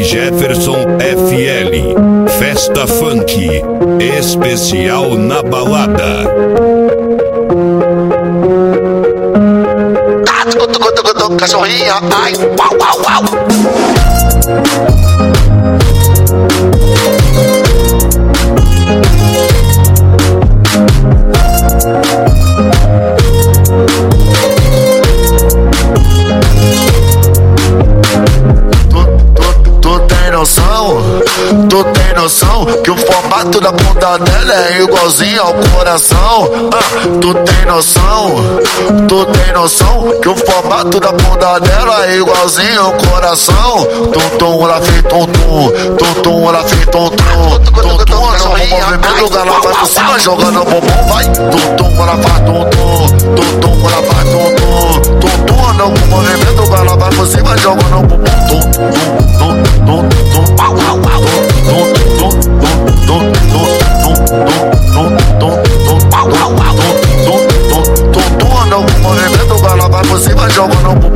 Jefferson FL, Festa Funk, especial na balada. Cachorrinha, ai, uau, uau, uau. Tu tem noção que o formato da bunda dela é igualzinho ao coração? Tu tem noção que o formato da bunda dela é igualzinho ao coração? Tum-tum, ela fez tum-tum, tum-tum, ela fez tum-tum, tum-tum, no movimento ela vai por cima jogando bumbum, vai. Tum-tum, ela faz tum-tum, tum-tum, ela faz tum-tum, tum-tum, no movimento ela vai por cima jogando bumbum, tum-tum, tum-tum, uau, uau, uau. No movimento ela vai por cima jogando no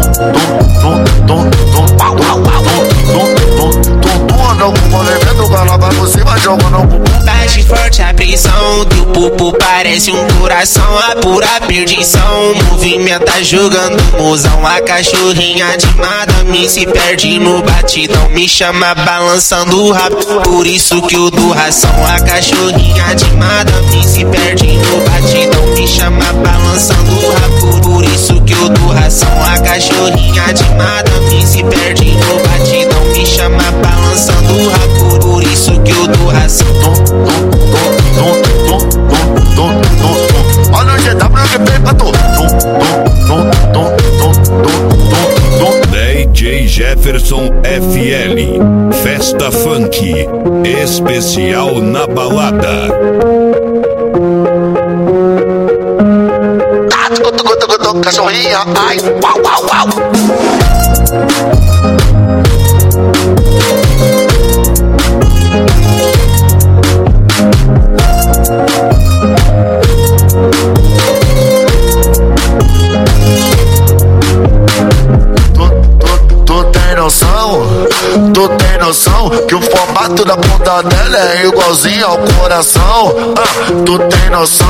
movimento ela vai por cima jogando no bate forte a prisão do pupo parece um coração, a pura perdição. Movimenta jogando mozão, a cachorrinha de madame se perde no batidão, me chama balançando o rabo, por isso que eu dou ração. A cachorrinha de madame se perde no batidão, me chama balançando o rabo, por isso que eu dou ração. A cachorrinha de madame se perde no batidão, me chama balançando o rabo, por isso que eu dou ração. Olha o GW que vem pra tu. DJ Jefferson FL, Festa Funk, especial na balada. Cachorrinha, ai, uau, uau, uau. Tu tem noção que o formato da bunda dela é igualzinho ao coração? Tu tem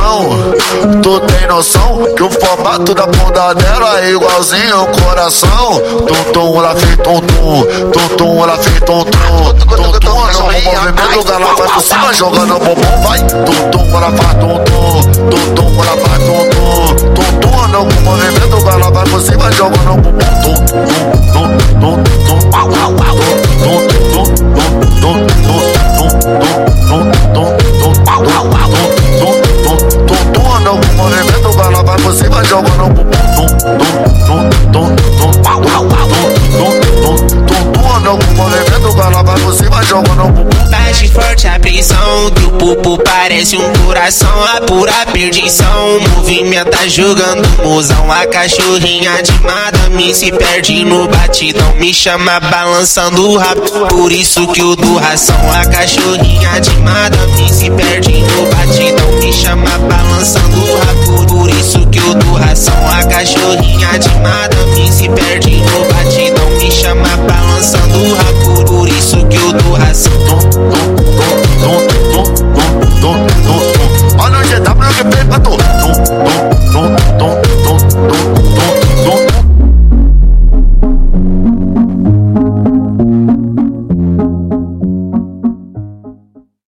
noção que o formato da bunda dela é igualzinho ao coração? Tum-tum, ela fez tum-tum, tum-tum, ela fez tum-tum, tum-tum, no movimento ela vai por cima jogando bumbum, vai. Tum-tum, ela faz tum-tum, tum-tum, ela faz tum-tum, tum-tum, no movimento ela vai por cima jogando bumbum, tum-tum, uau, uau, uau. No movimento ela vai por cima jogando bumbum, no movimento ela vai por cima jogando bumbum. Bate forte a prisão do pupo parece um coração, a pura perdição. Movimenta jogando mozão, a cachorrinha de madame se perde no batidão, me chama balançando o rabo, por isso que eu dou ração. A cachorrinha de madame se perde no batidão, me chama balançando o rabo, por isso que eu dou ração. A cachorrinha de madame se perde no batidão, me chama balançando o rabo,